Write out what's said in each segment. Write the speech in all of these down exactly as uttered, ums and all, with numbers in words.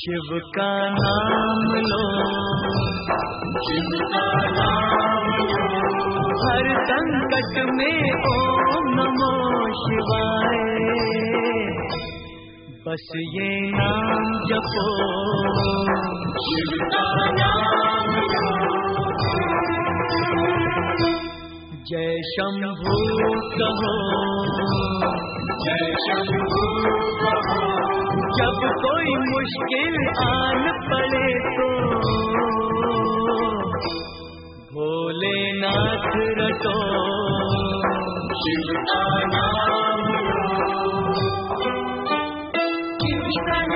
शिव का नाम लो, शिव का नाम लो, हर संकट में ओम नमो शिवाय। बस ये नाम जपो, शिव का नाम लो। जय शंभू कहो, जय शंभू कहो, जब कोई मुश्किल आन पड़े तो भोलेनाथ रटो, शिव का नाम लो। शिव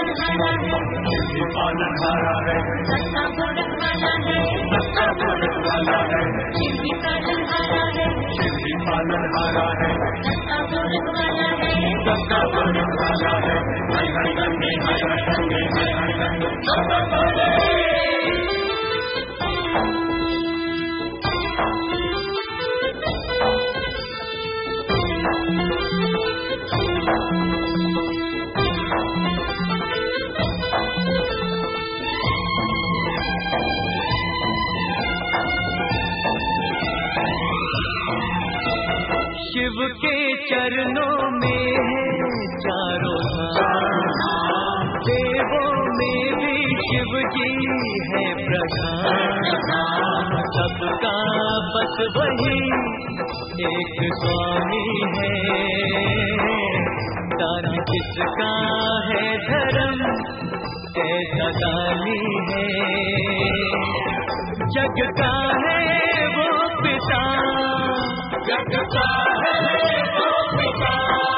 पालनहारा है, सत्ता पालनहारा है, सत्ता पालनहारा है, शिव पालनहारा है, शिव पालनहारा है, सत्ता पालनहारा है, सत्ता पालनहारा है। हर हर गंगे, हर हर गंगे, हर हर गंगे, सत्ता पालनहारा है। शिव के चरणों में है चारों धाम, देवों में भी शिव जी है प्रधान। सबका बस वही एक स्वामी है, तारा किसका है धर्म कैसा दानी है। जग का है वो पिता, जग का है वो पिता,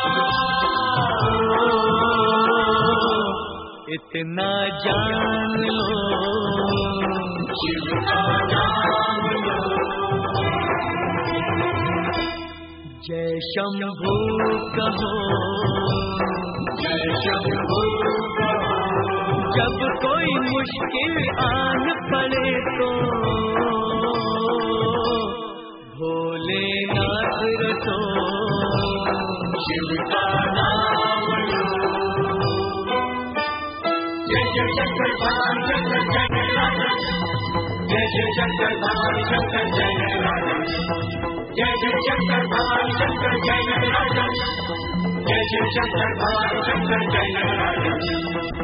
इतना जान लो, शिव का नाम लो। जय शंभू कहो, जय शंभू कहो, जब कोई मुश्किल आन पड़े तो भोलेनाथ रटो, शिव का नाम लो। जय जय शंकर भगवान शंकर जय राजा, जय जय शंकर भगवान शंकर जय राजा, जय जय शंकर भगवान शंकर जय राजा, जय जय शंकर भगवान शंकर जय राजा।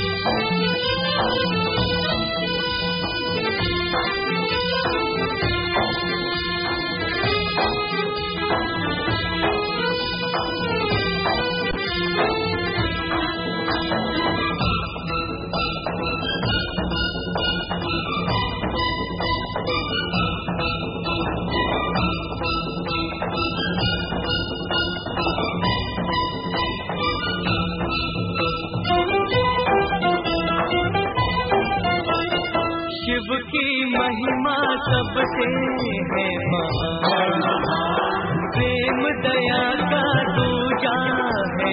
शिव की महिमा सबसे है महान, प्रेम दया का दूजा है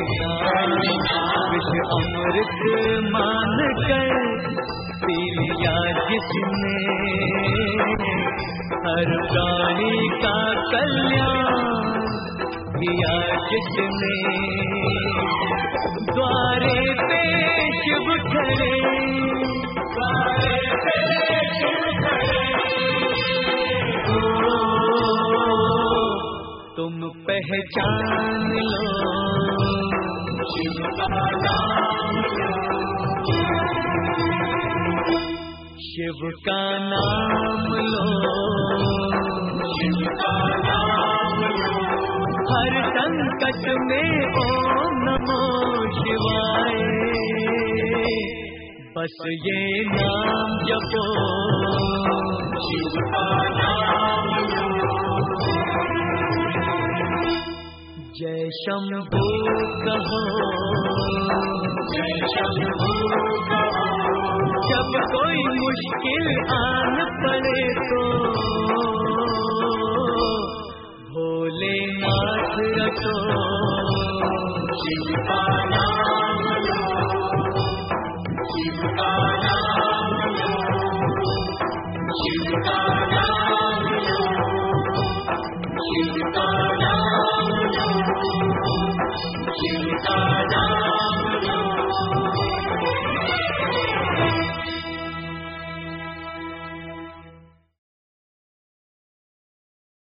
विष अमृत मान कर पी लिया जिसने, हर प्राणी का कल्याण किया जिसने। द्वारे पे शिव खड़े, द्वारे पे शिव खड़े, तुम पहचान लो, शिव का नाम लो। शिव का नाम लो, शिव का नाम लो, हर संकट में ओम नमो शिवाय। बस ये नाम जपो, शिव का नाम लो। जय शंभू कहो, जय शंभू कहो, जब कोई मुश्किल आन पड़े तो भोलेनाथ रटो, शिव का नाम लो, शिव का नाम लो, शिव का नाम लो, शिव का नाम लो, शिव का नाम